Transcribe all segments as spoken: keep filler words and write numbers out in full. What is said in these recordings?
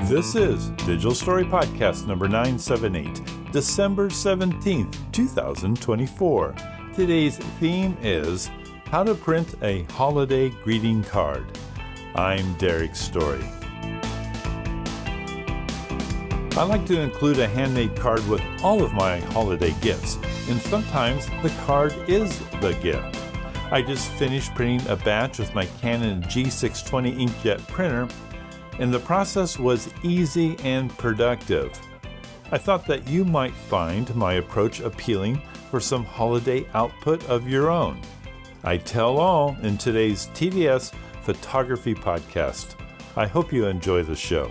This is Digital Story Podcast number nine seventy-eight, December seventeenth, two thousand twenty-four. Today's theme is how to print a holiday greeting card. I'm Derek Story. I like to include a handmade card with all of my holiday gifts, and sometimes the card is the gift. I just finished printing a batch with my Canon G six twenty inkjet printer, and the process was easy and productive. I thought that you might find my approach appealing for some holiday output of your own. I tell all in today's T D S Photography Podcast. I hope you enjoy the show.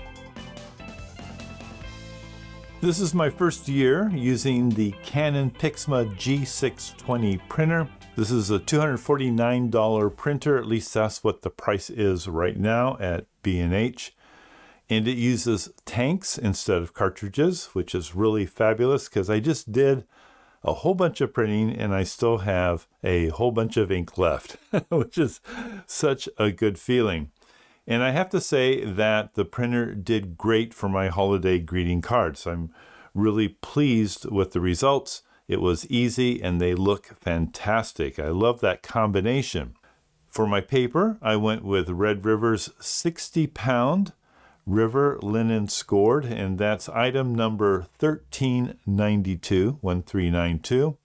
This is my first year using the Canon Pixma G six twenty printer. This is a two hundred forty-nine dollars printer, at least that's what the price is right now at B and H. And it uses tanks instead of cartridges, which is really fabulous because I just did a whole bunch of printing and I still have a whole bunch of ink left, which is such a good feeling. And I have to say that the printer did great for my holiday greeting cards. I'm really pleased with the results. It was easy and they look fantastic. I love that combination. For my paper, I went with Red River's sixty pound River Linen Scored, and that's item number thirteen ninety-two, one three nine two.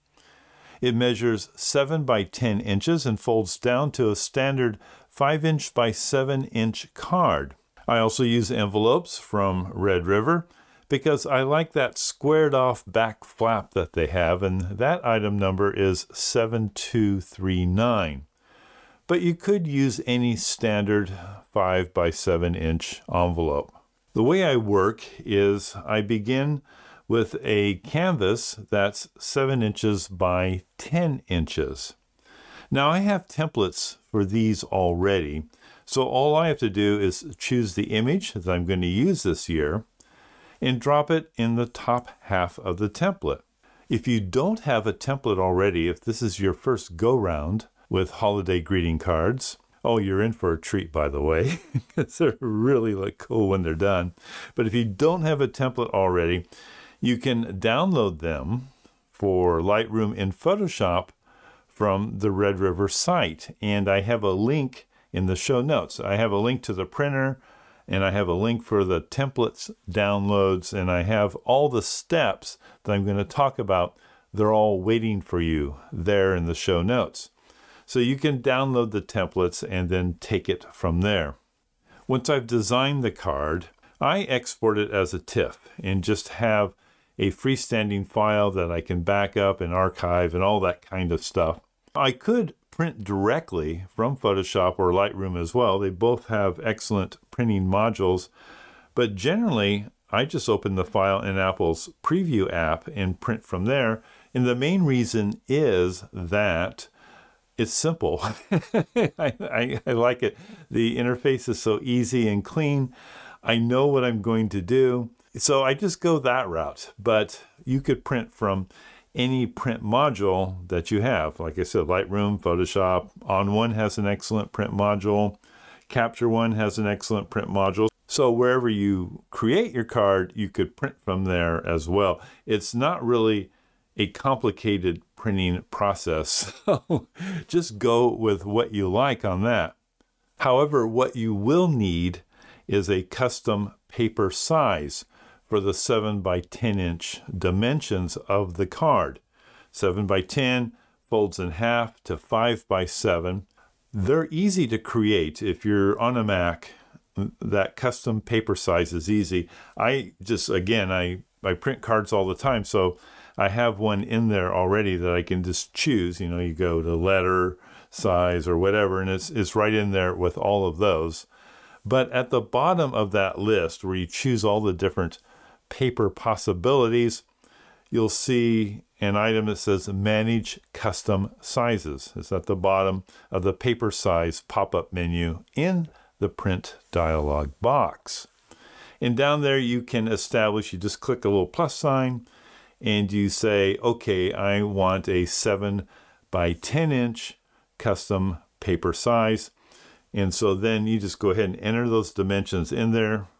It measures seven by ten inches and folds down to a standard five inch by seven inch card. I also use envelopes from Red River because I like that squared off back flap that they have, and that item number is seven two three nine. But you could use any standard five by seven inch envelope. The way I work is I begin with a canvas that's seven inches by ten inches. Now I have templates for these already, so all I have to do is choose the image that I'm going to use this year and drop it in the top half of the template. If you don't have a template already, if this is your first go-round with holiday greeting cards, oh, you're in for a treat, by the way, because they really look cool when they're done. But if you don't have a template already, you can download them for Lightroom in Photoshop from the Red River site. And I have a link in the show notes. I have a link to the printer, and I have a link for the templates downloads, and I have all the steps that I'm going to talk about. They're all waiting for you there in the show notes. So you can download the templates and then take it from there. Once I've designed the card, I export it as a TIFF and just have a freestanding file that I can back up and archive and all that kind of stuff. I could print directly from Photoshop or Lightroom as well. They both have excellent printing modules, but generally I just open the file in Apple's Preview app and print from there. And the main reason is that it's simple. I, I, I like it. The interface is so easy and clean. I know what I'm going to do. So I just go that route. But you could print from any print module that you have. Like I said, Lightroom, Photoshop, On One has an excellent print module. Capture One has an excellent print module. So wherever you create your card, you could print from there as well. It's not really a complicated printing process. So just go with what you like on that. However, what you will need is a custom paper size for the seven by ten inch dimensions of the card. seven by ten folds in half to five by seven. They're easy to create. If you're on a Mac, that custom paper size is easy. I just, again, I, I print cards all the time, so I have one in there already that I can just choose. You know, you go to letter size or whatever, and it's, it's right in there with all of those. But at the bottom of that list, where you choose all the different paper possibilities, you'll see an item that says Manage Custom Sizes. It's at the bottom of the paper size pop-up menu in the print dialog box. And down there you can establish, you just click a little plus sign, and you say, okay, I want a seven by ten inch custom paper size. And so then you just go ahead and enter those dimensions in there,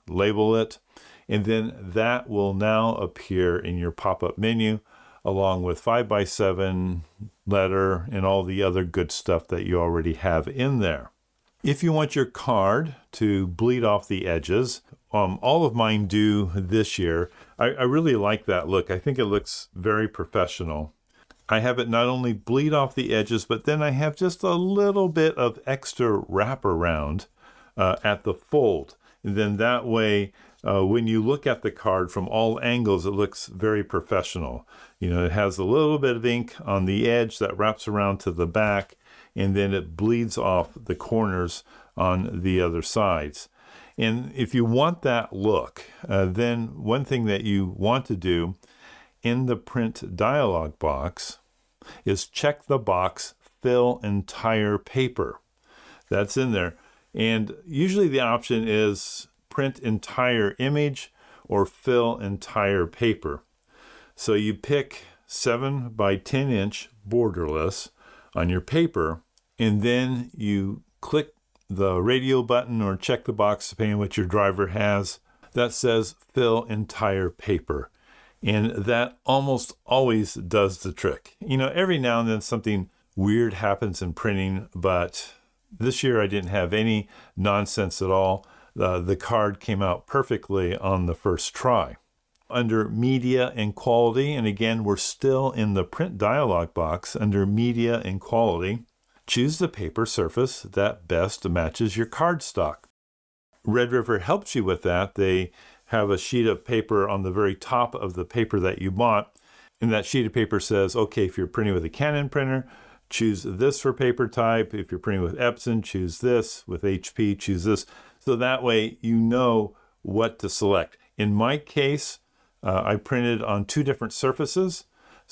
label it, and then that will now appear in your pop-up menu along with five by seven letter and all the other good stuff that you already have in there. If you want your card to bleed off the edges, um, all of mine do this year. I, I really like that look. I think it looks very professional. I have it not only bleed off the edges, but then I have just a little bit of extra wraparound uh, at the fold. And then that way, uh, when you look at the card from all angles, it looks very professional. You know, it has a little bit of ink on the edge that wraps around to the back, and then it bleeds off the corners on the other sides. And if you want that look, uh, then one thing that you want to do in the print dialog box is check the box fill entire paper. That's in there. And usually the option is print entire image or fill entire paper. So you pick seven by ten inch borderless on your paper, and then you click the radio button or check the box depending on what your driver has that says fill entire paper. And that almost always does the trick. You know, every now and then something weird happens in printing, but this year I didn't have any nonsense at all. Uh, the card came out perfectly on the first try. Under Media and Quality, and again, we're still in the print dialog box under Media and Quality, choose the paper surface that best matches your cardstock. Red River helps you with that. They have a sheet of paper on the very top of the paper that you bought, and that sheet of paper says, okay, if you're printing with a Canon printer, choose this for paper type. If you're printing with Epson, choose this. With H P, choose this. So that way you know what to select. In my case, uh, I printed on two different surfaces.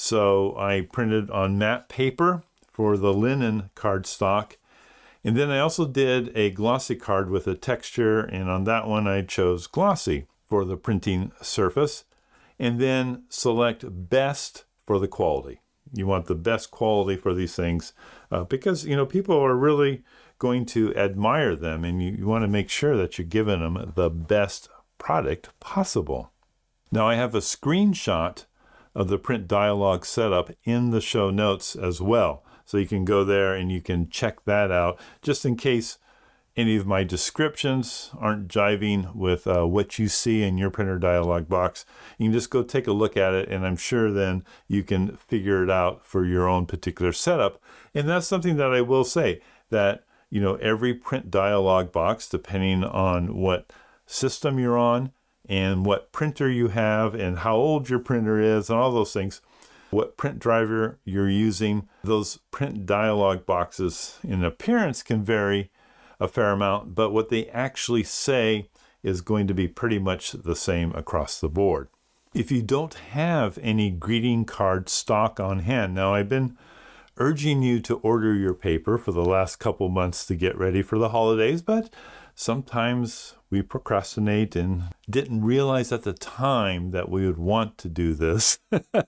So I printed on matte paper for the linen cardstock. And then I also did a glossy card with a texture, and on that one I chose glossy for the printing surface. And then select best for the quality. You want the best quality for these things uh, because, you know, people are really going to admire them, and you, you want to make sure that you're giving them the best product possible. Now I have a screenshot of the print dialog setup in the show notes as well. So you can go there and you can check that out just in case any of my descriptions aren't jiving with uh, what you see in your printer dialog box. You can just go take a look at it, and I'm sure then you can figure it out for your own particular setup. And that's something that I will say, that you know, every print dialog box, depending on what system you're on and what printer you have and how old your printer is and all those things, what print driver you're using, those print dialog boxes in appearance can vary a fair amount, but what they actually say is going to be pretty much the same across the board. If you don't have any greeting card stock on hand, now I've been urging you to order your paper for the last couple months to get ready for the holidays, but sometimes we procrastinate and didn't realize at the time that we would want to do this.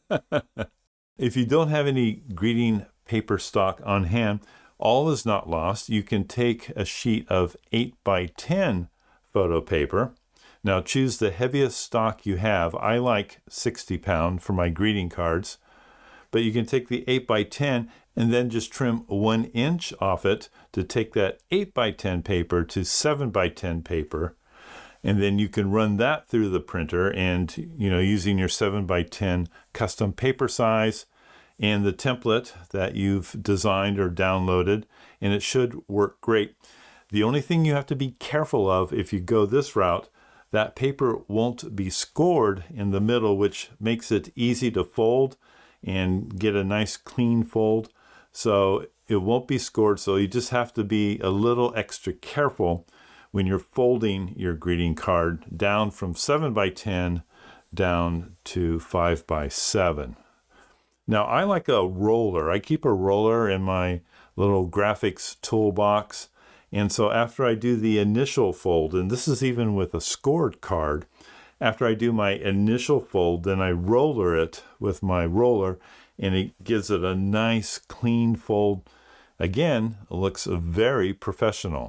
If you don't have any greeting paper stock on hand, all is not lost. You can take a sheet of eight by ten photo paper. Now choose the heaviest stock you have. I like sixty pound for my greeting cards, but you can take the eight by ten and then just trim one inch off it to take that eight by ten paper to seven by ten paper. And then you can run that through the printer, and you know, using your seven by ten custom paper size and the template that you've designed or downloaded, and it should work great. The only thing you have to be careful of if you go this route, that paper won't be scored in the middle, which makes it easy to fold and get a nice clean fold. So it won't be scored, so you just have to be a little extra careful when you're folding your greeting card down from seven by ten down to five by seven. Now I like a roller. I keep a roller in my little graphics toolbox. And so after I do the initial fold, and this is even with a scored card, after I do my initial fold, then I roller it with my roller, and it gives it a nice clean fold. Again, it looks very professional.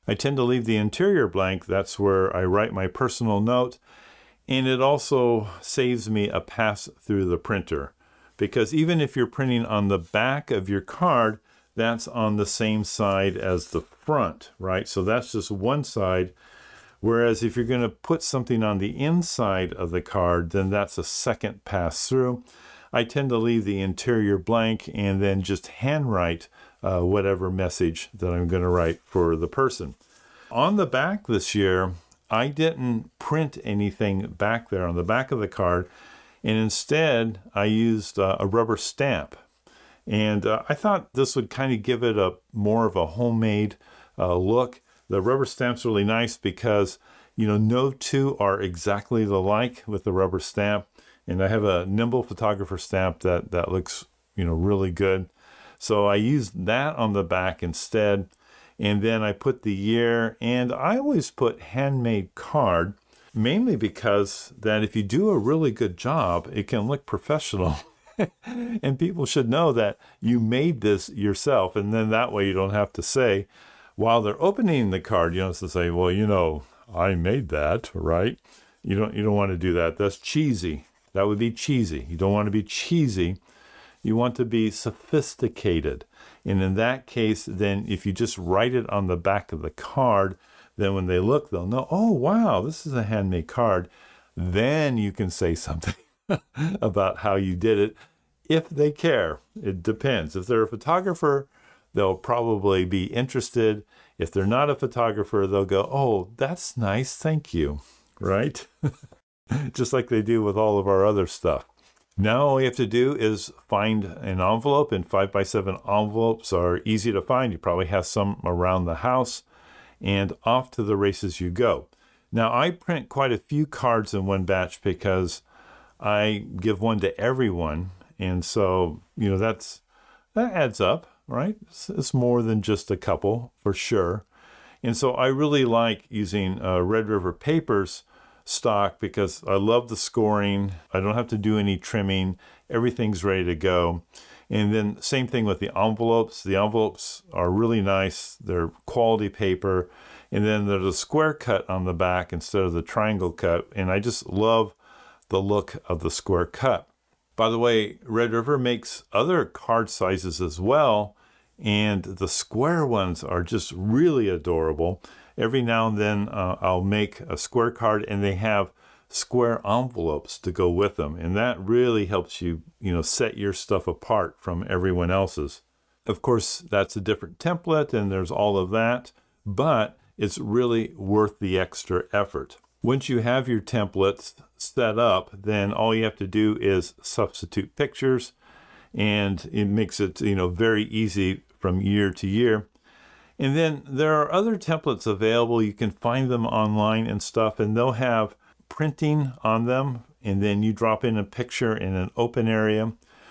I tend to leave the interior blank. That's where I write my personal note. And it also saves me a pass through the printer, because even if you're printing on the back of your card, that's on the same side as the front, right? So that's just one side. Whereas if you're going to put something on the inside of the card, then that's a second pass through. I tend to leave the interior blank and then just handwrite uh, whatever message that I'm going to write for the person. On the back this year, I didn't print anything back there on the back of the card, and instead I used uh, a rubber stamp. And uh, I thought this would kind of give it a more of a homemade uh, look. The rubber stamp's really nice because, you know, no two are exactly alike with the rubber stamp. And I have a Nimble photographer stamp that, that looks, you know, really good. So I used that on the back instead. And then I put the year, and I always put handmade card, mainly because that if you do a really good job, it can look professional. And people should know that you made this yourself. And then that way you don't have to say, while they're opening the card, you don't have to say, well, you know, I made that, right? You don't, you don't want to do that. That's cheesy. That would be cheesy. You don't want to be cheesy. You want to be sophisticated. And in that case, then if you just write it on the back of the card, then when they look, they'll know, oh, wow, this is a handmade card. Then you can say something about how you did it, if they care. It depends. If they're a photographer, they'll probably be interested. If they're not a photographer, they'll go, oh, that's nice, thank you, right? Just like they do with all of our other stuff. Now all you have to do is find an envelope, and five by seven envelopes are easy to find. You probably have some around the house, and off to the races you go. Now I print quite a few cards in one batch because I give one to everyone, and so, you know, that's that adds up, right? It's, it's more than just a couple, for sure. And so I really like using uh, Red River Papers stock because I love the scoring. I don't have to do any trimming. Everything's ready to go. And then same thing with the envelopes. The envelopes are really nice. They're quality paper. And then there's a square cut on the back instead of the triangle cut. And I just love the look of the square cut. By the way, Red River makes other card sizes as well. And the square ones are just really adorable. Every now and then uh, I'll make a square card, and they have square envelopes to go with them. And that really helps you, you know, set your stuff apart from everyone else's. Of course, that's a different template and there's all of that, but it's really worth the extra effort. Once you have your templates set up, then all you have to do is substitute pictures, and it makes it, you know, very easy from year to year. And then there are other templates available. You can find them online and stuff, and they'll have printing on them, and then you drop in a picture in an open area,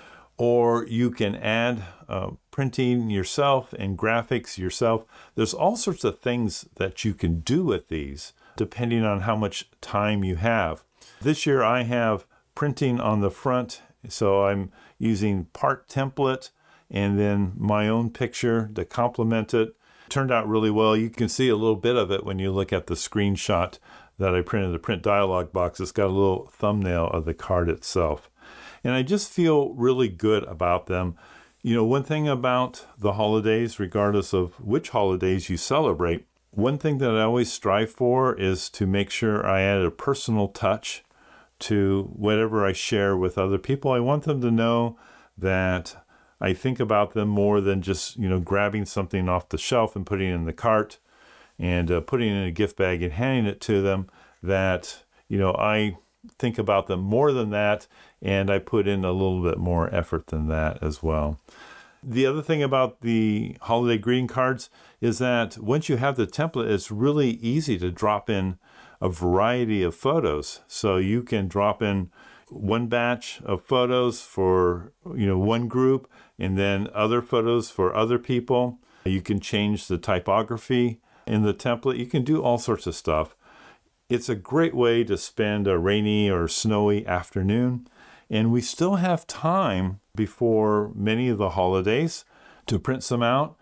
or you can add uh, printing yourself and graphics yourself. There's all sorts of things that you can do with these, depending on how much time you have. This year I have printing on the front, so I'm using part template and then my own picture to complement it. Turned out really well. You can see a little bit of it when you look at the screenshot that I printed, the print dialog box. It's got a little thumbnail of the card itself. And I just feel really good about them. You know, one thing about the holidays, regardless of which holidays you celebrate, one thing that I always strive for is to make sure I add a personal touch to whatever I share with other people. I want them to know that I think about them more than just, you know, grabbing something off the shelf and putting it in the cart and uh, putting it in a gift bag and handing it to them. That, you know, I think about them more than that, and I put in a little bit more effort than that as well. The other thing about the holiday greeting cards is that once you have the template, it's really easy to drop in a variety of photos. So you can drop in one batch of photos for, you know, one group, and then other photos for other people. You can change the typography in the template. You can do all sorts of stuff. It's a great way to spend a rainy or snowy afternoon. And we still have time before many of the holidays to print some out.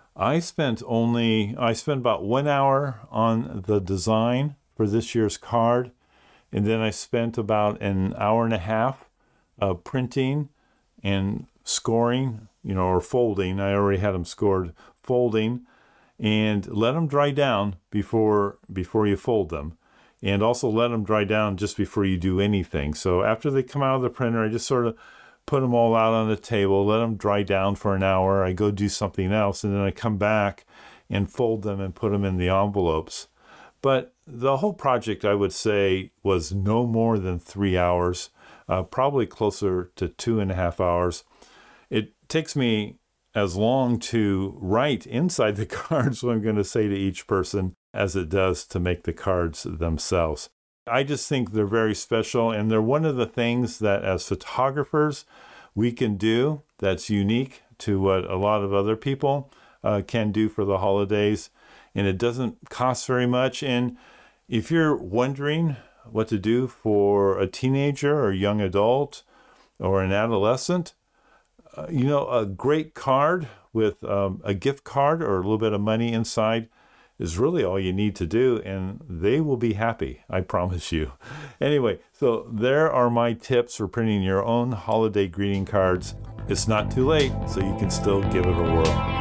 I spent only, I spent about one hour on the design for this year's card, and then I spent about an hour and a half uh, printing and scoring, you know, or folding. I already had them scored, folding, and let them dry down before before you fold them. And also let them dry down just before you do anything. So after they come out of the printer, I just sort of put them all out on the table, let them dry down for an hour. I go do something else, and then I come back and fold them and put them in the envelopes. But the whole project, I would say, was no more than three hours, uh, probably closer to two and a half hours. It takes me as long to write inside the cards what I'm going to say to each person as it does to make the cards themselves. I just think they're very special, and they're one of the things that as photographers we can do that's unique to what a lot of other people uh, can do for the holidays. And it doesn't cost very much. And if you're wondering what to do for a teenager or young adult or an adolescent, uh, you know, a great card with um, a gift card or a little bit of money inside is really all you need to do, and they will be happy, I promise you. Anyway, so there are my tips for printing your own holiday greeting cards. It's not too late, so you can still give it a whirl.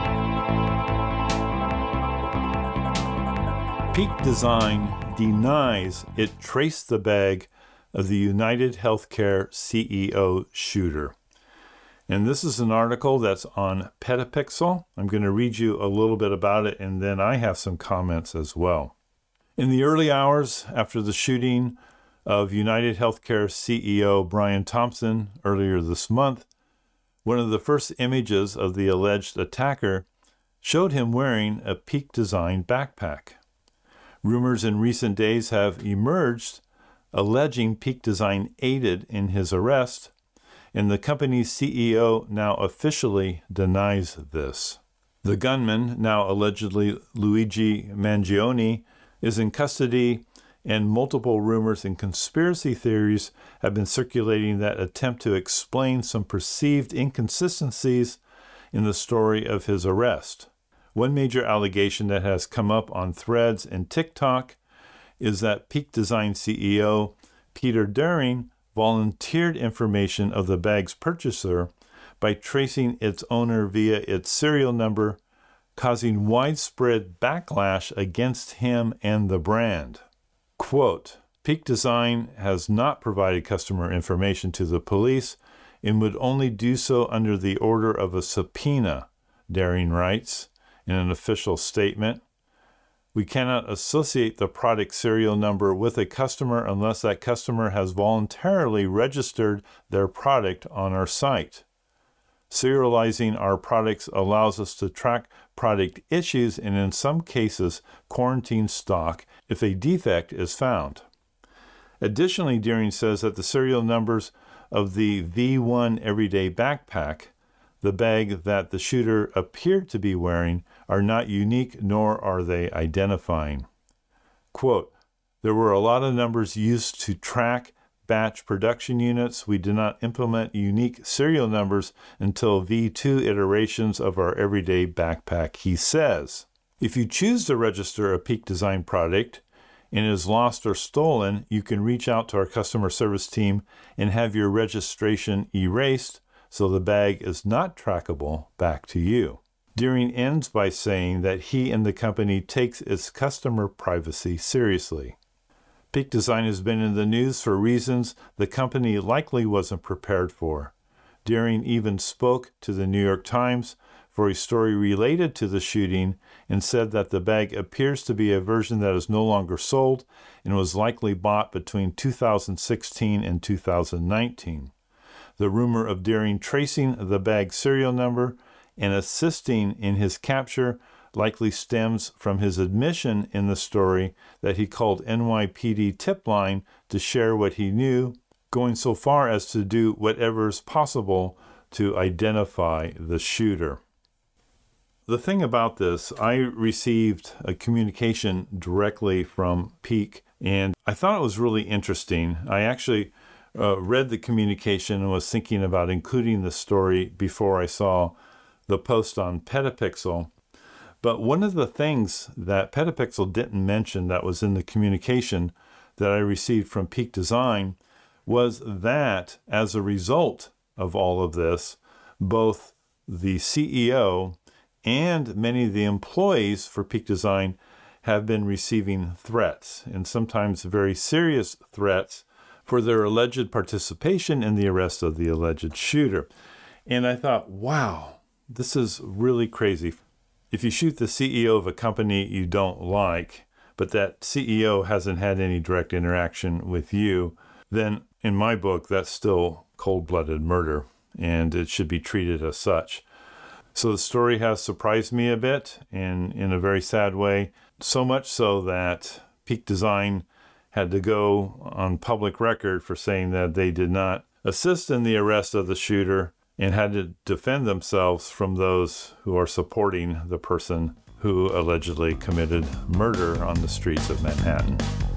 Peak Design denies it traced the bag of the United Healthcare C E O shooter. And this is an article that's on Petapixel. I'm going to read you a little bit about it, and then I have some comments as well. In the early hours after the shooting of United Healthcare C E O Brian Thompson earlier this month, one of the first images of the alleged attacker showed him wearing a Peak Design backpack. Rumors in recent days have emerged alleging Peak Design aided in his arrest, and the company's C E O now officially denies this. The gunman, now allegedly Luigi Mangione, is in custody, and multiple rumors and conspiracy theories have been circulating that attempt to explain some perceived inconsistencies in the story of his arrest. One major allegation that has come up on Threads and TikTok is that Peak Design C E O Peter Daring volunteered information of the bag's purchaser by tracing its owner via its serial number, causing widespread backlash against him and the brand. Quote, Peak Design has not provided customer information to the police and would only do so under the order of a subpoena, Daring writes in an official statement. We cannot associate the product serial number with a customer unless that customer has voluntarily registered their product on our site. Serializing our products allows us to track product issues and in some cases quarantine stock if a defect is found. Additionally, Daring says that the serial numbers of the V one Everyday Backpack, the bag that the shooter appeared to be wearing, are not unique, nor are they identifying. Quote, there were a lot of numbers used to track batch production units. We did not implement unique serial numbers until V two iterations of our Everyday Backpack, he says. If you choose to register a Peak Design product and it is lost or stolen, you can reach out to our customer service team and have your registration erased so the bag is not trackable back to you. Daring ends by saying that he and the company takes its customer privacy seriously. Peak Design has been in the news for reasons the company likely wasn't prepared for. Daring even spoke to the New York Times for a story related to the shooting and said that the bag appears to be a version that is no longer sold and was likely bought between two thousand sixteen and two thousand nineteen. The rumor of Daring tracing the bag serial number and assisting in his capture likely stems from his admission in the story that he called N Y P D tip line to share what he knew, going so far as to do whatever is possible to identify the shooter. The thing about this, I received a communication directly from Peak, and I thought it was really interesting. I actually uh, read the communication and was thinking about including the story before I saw the post on Petapixel. But one of the things that Petapixel didn't mention that was in the communication that I received from Peak Design was that as a result of all of this, both the C E O and many of the employees for Peak Design have been receiving threats, and sometimes very serious threats, for their alleged participation in the arrest of the alleged shooter. And I thought, wow, this is really crazy. If you shoot the C E O of a company you don't like, but that C E O hasn't had any direct interaction with you, then in my book, that's still cold-blooded murder, and it should be treated as such. So the story has surprised me a bit, and in a very sad way, so much so that Peak Design had to go on public record for saying that they did not assist in the arrest of the shooter and had to defend themselves from those who are supporting the person who allegedly committed murder on the streets of Manhattan.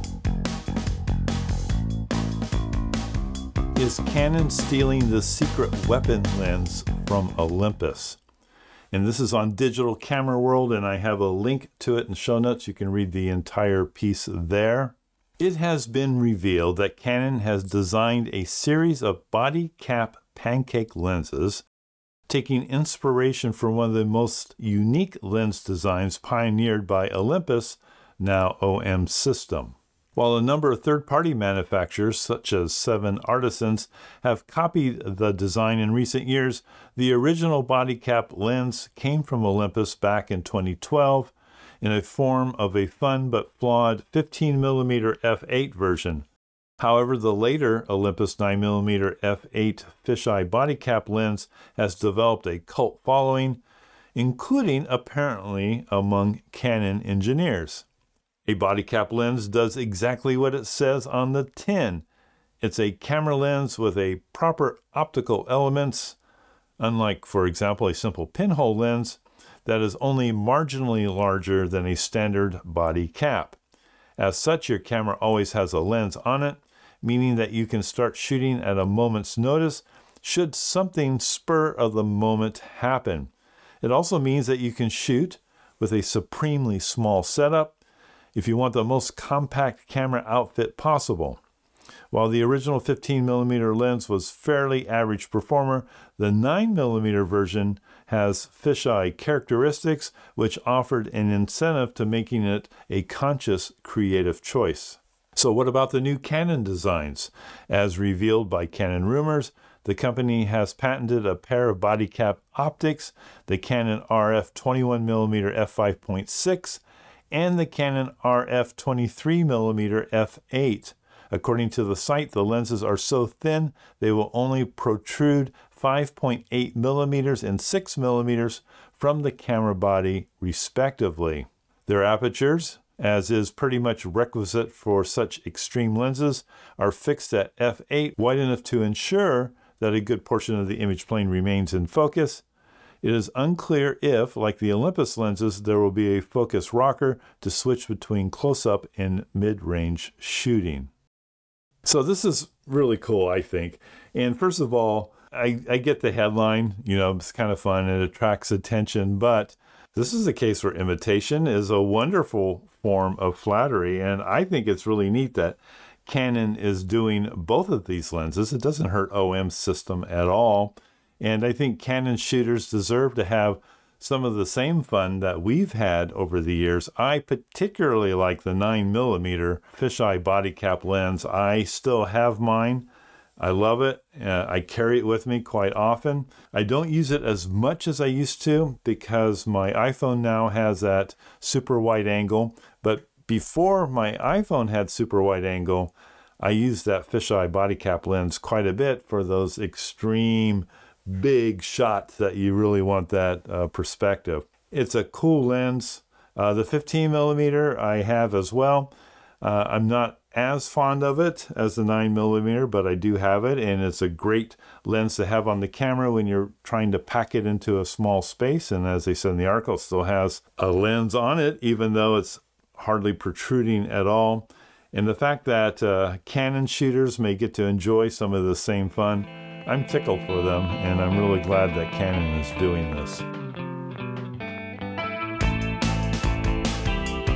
Is Canon stealing the secret weapon lens from Olympus? And this is on Digital Camera World, and I have a link to it in show notes. You can read the entire piece there. It has been revealed that Canon has designed a series of body cap pancake lenses, taking inspiration from one of the most unique lens designs pioneered by Olympus, now O M System. While a number of third-party manufacturers, such as Seven Artisans, have copied the design in recent years, the original body cap lens came from Olympus back in twenty twelve in a form of a fun but flawed fifteen millimeter f eight version. However, the later Olympus nine millimeter f eight fisheye body cap lens has developed a cult following, including apparently among Canon engineers. A body cap lens does exactly what it says on the tin. It's a camera lens with a proper optical elements, unlike, for example, a simple pinhole lens that is only marginally larger than a standard body cap. As such, your camera always has a lens on it, meaning that you can start shooting at a moment's notice should something spur of the moment happen. It also means that you can shoot with a supremely small setup if you want the most compact camera outfit possible. While the original fifteen millimeter lens was fairly average performer, the nine millimeter version has fisheye characteristics which offered an incentive to making it a conscious creative choice. So what about the new Canon designs? As revealed by Canon Rumors, the company has patented a pair of body cap optics, the Canon R F twenty-one millimeter f five point six and the Canon R F twenty-three millimeter f eight. According to the site, the lenses are so thin they will only protrude five point eight millimeters and six millimeters from the camera body, respectively. Their apertures, as is pretty much requisite for such extreme lenses, are fixed at f eight, wide enough to ensure that a good portion of the image plane remains in focus. It is unclear if, like the Olympus lenses, there will be a focus rocker to switch between close-up and mid-range shooting. So this is really cool, I think. And first of all, I, I get the headline, you know, it's kind of fun, it attracts attention, but this is a case where imitation is a wonderful form of flattery, and I think it's really neat that Canon is doing both of these lenses. It doesn't hurt O M System at all. And I think Canon shooters deserve to have some of the same fun that we've had over the years. I particularly like the nine millimeter fisheye body cap lens. I still have mine. I love it. Uh, I carry it with me quite often. I don't use it as much as I used to because my iPhone now has that super wide angle. But before my iPhone had super wide angle, I used that fisheye body cap lens quite a bit for those extreme big shots that you really want that uh, perspective. It's a cool lens. Uh, the fifteen millimeter I have as well. Uh, I'm not as fond of it as the nine millimeter, but I do have it, and it's a great lens to have on the camera when you're trying to pack it into a small space. And as they said in the article, it still has a lens on it, even though it's hardly protruding at all. And the fact that uh, Canon shooters may get to enjoy some of the same fun, I'm tickled for them, and I'm really glad that Canon is doing this.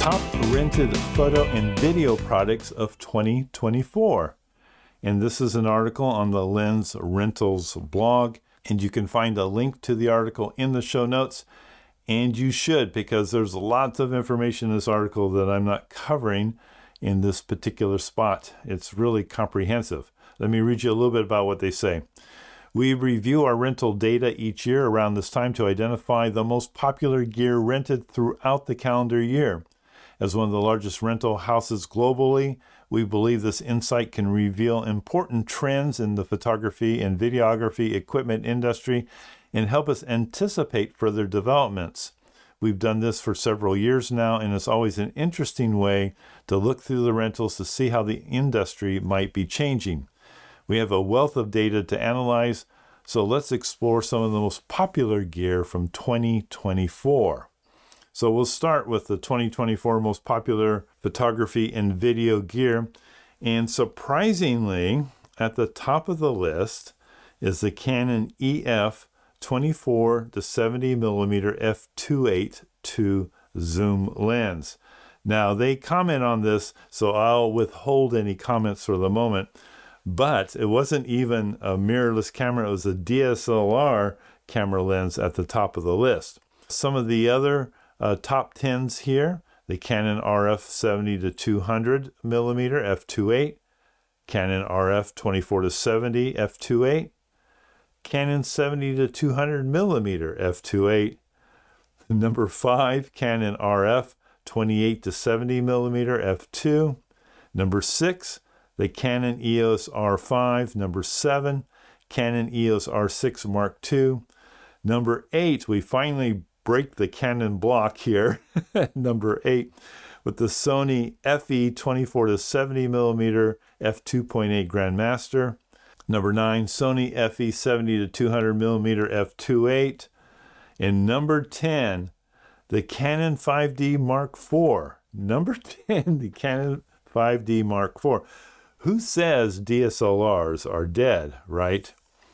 top rented photo and video products of twenty twenty-four. And this is an article on the Lens Rentals blog, and you can find a link to the article in the show notes. And you should, because there's lots of information in this article that I'm not covering in this particular spot. It's really comprehensive. Let me read you a little bit about what they say. We review our rental data each year around this time to identify the most popular gear rented throughout the calendar year. As one of the largest rental houses globally, we believe this insight can reveal important trends in the photography and videography equipment industry and help us anticipate further developments. We've done this for several years now, and it's always an interesting way to look through the rentals to see how the industry might be changing. We have a wealth of data to analyze, so let's explore some of the most popular gear from twenty twenty-four. So we'll start with the twenty twenty-four most popular photography and video gear. And surprisingly, at the top of the list is the Canon E F twenty-four to seventy millimeter f two point eight two zoom lens. Now they comment on this, so I'll withhold any comments for the moment. But it wasn't even a mirrorless camera, it was a D S L R camera lens at the top of the list. Some of the other uh, top tens here, the Canon R F seventy to two hundred millimeter f two point eight, Canon R F twenty-four to seventy f two point eight, Canon seventy to two hundred millimeter f two point eight, number five, Canon R F twenty-eight to seventy millimeter f two, number six, the Canon E O S R five, number seven, Canon E O S R six Mark two, number eight, we finally break the Canon block here, number eight, with the Sony F E twenty-four to seventy millimeter f two point eight Grandmaster, number nine, Sony F E seventy to two hundred millimeter f two point eight, and number ten, the Canon five D Mark four, number ten, the Canon five D Mark four. Who says D S L Rs are dead, right?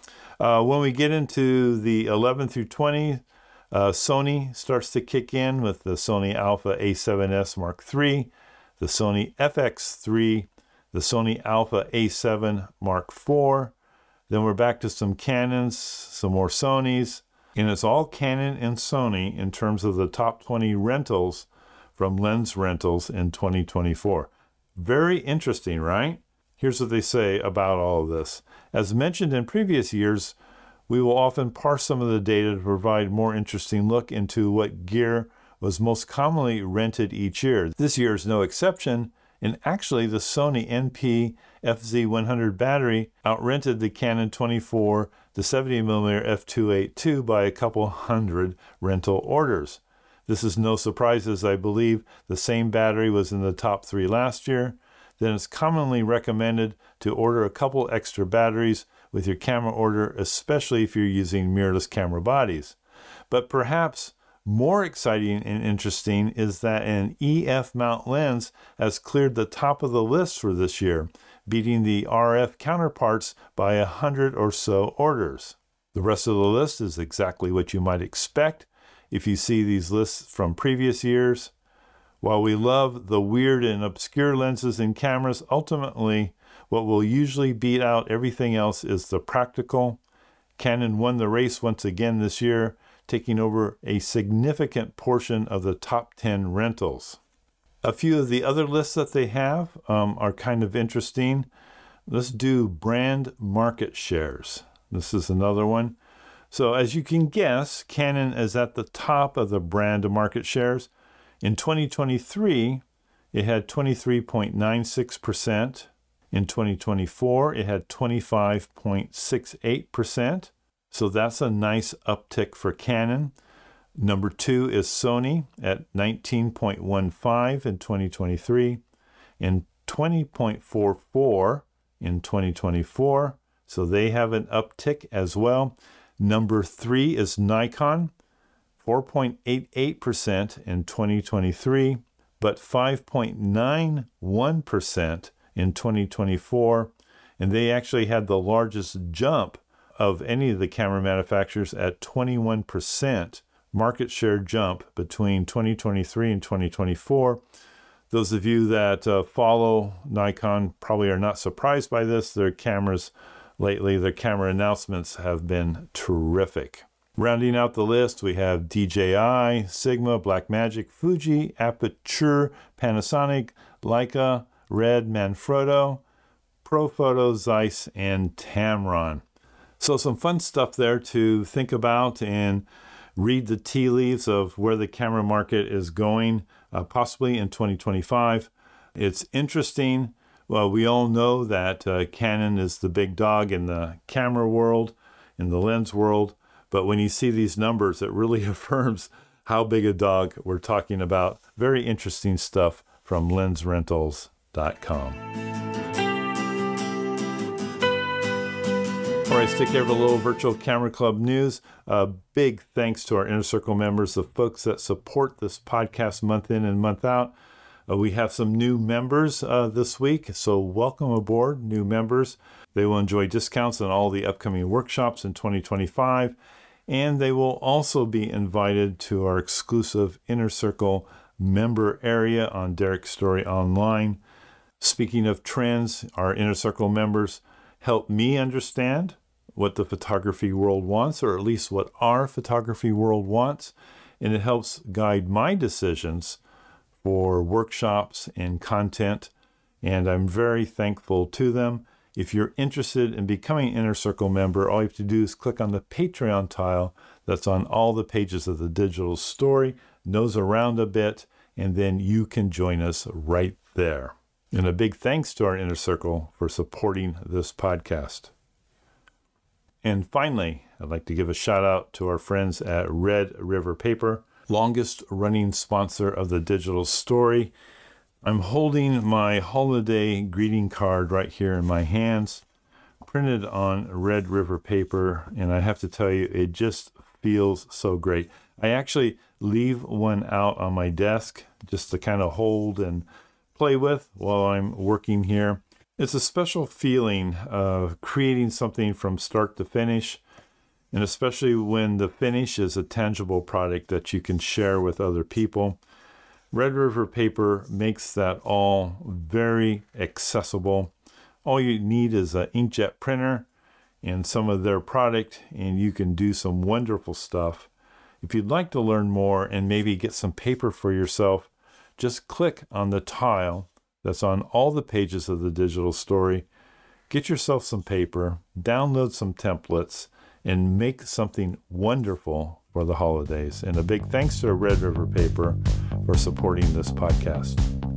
Uh, when we get into the eleven through twenty, uh, Sony starts to kick in with the Sony Alpha A seven S Mark three, the Sony F X three, the Sony Alpha A seven Mark four. Then we're back to some Canons, some more Sonys, and it's all Canon and Sony in terms of the top twenty rentals from Lens Rentals in twenty twenty-four. Very interesting, right? Here's what they say about all of this. As mentioned in previous years, we will often parse some of the data to provide more interesting look into what gear was most commonly rented each year. This year is no exception, and actually the Sony N P F Z one hundred battery outrented the Canon twenty-four to seventy millimeter f two point eight two by a couple hundred rental orders. This is no surprise, as I believe the same battery was in the top three last year. Then it's commonly recommended to order a couple extra batteries with your camera order, especially if you're using mirrorless camera bodies. But perhaps more exciting and interesting is that an E F mount lens has cleared the top of the list for this year, beating the R F counterparts by a hundred or so orders. The rest of the list is exactly what you might expect if you see these lists from previous years. While we love the weird and obscure lenses in cameras, ultimately what will usually beat out everything else is the practical. Canon won the race once again this year, taking over a significant portion of the top ten rentals. A few of the other lists that they have um, are kind of interesting. Let's do brand market shares. This is another one. So as you can guess, Canon is at the top of the brand market shares. In twenty twenty-three, it had twenty-three point nine six percent. In twenty twenty-four, it had twenty-five point six eight percent. So that's a nice uptick for Canon. Number two is Sony at nineteen point one five in twenty twenty-three and twenty point four four in twenty twenty-four. So they have an uptick as well. Number three is Nikon, four point eight eight percent in twenty twenty-three, but five point nine one percent in twenty twenty-four. And they actually had the largest jump of any of the camera manufacturers at twenty-one percent market share jump between twenty twenty-three and twenty twenty-four. Those of you that uh, follow Nikon probably are not surprised by this. Their cameras lately, their camera announcements have been terrific. Rounding out the list, we have D J I, Sigma, Blackmagic, Fuji, Aputure, Panasonic, Leica, Red, Manfrotto, Profoto, Zeiss, and Tamron. So some fun stuff there to think about and read the tea leaves of where the camera market is going, uh, possibly in twenty twenty-five. It's interesting. Well, we all know that uh, Canon is the big dog in the camera world, in the lens world. But when you see these numbers, it really affirms how big a dog we're talking about. Very interesting stuff from lens rentals dot com. All right, let's take care of a little Virtual Camera Club news. Uh, big thanks to our Inner Circle members, the folks that support this podcast month in and month out. Uh, we have some new members uh, this week, so welcome aboard, new members. They will enjoy discounts on all the upcoming workshops in twenty twenty-five, and they will also be invited to our exclusive Inner Circle member area on Derek Story Online. Speaking of trends, our Inner Circle members help me understand what the photography world wants, or at least what our photography world wants, and it helps guide my decisions for workshops and content, and I'm very thankful to them. If you're interested in becoming an Inner Circle member, all you have to do is click on the Patreon tile that's on all the pages of the digital story, nose around a bit, and then you can join us right there. And a big thanks to our Inner Circle for supporting this podcast. And finally, I'd like to give a shout out to our friends at Red River Paper, longest running sponsor of the digital story. I'm holding my holiday greeting card right here in my hands, printed on Red River paper, and I have to tell you, it just feels so great. I actually leave one out on my desk just to kind of hold and play with while I'm working here. It's a special feeling of creating something from start to finish, and especially when the finish is a tangible product that you can share with other people. Red River Paper makes that all very accessible. All you need is an inkjet printer and some of their product, and you can do some wonderful stuff. If you'd like to learn more and maybe get some paper for yourself, just click on the tile that's on all the pages of the digital story. Get yourself some paper, download some templates, and make something wonderful for the holidays. And a big thanks to Red River Paper for supporting this podcast.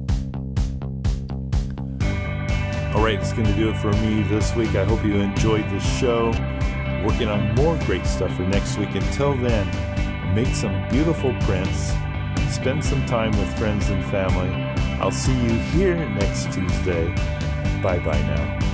All right, it's going to do it for me this week. I hope you enjoyed this show. Working on more great stuff for next week. Until then, make some beautiful prints. Spend some time with friends and family. I'll see you here next Tuesday. Bye-bye now.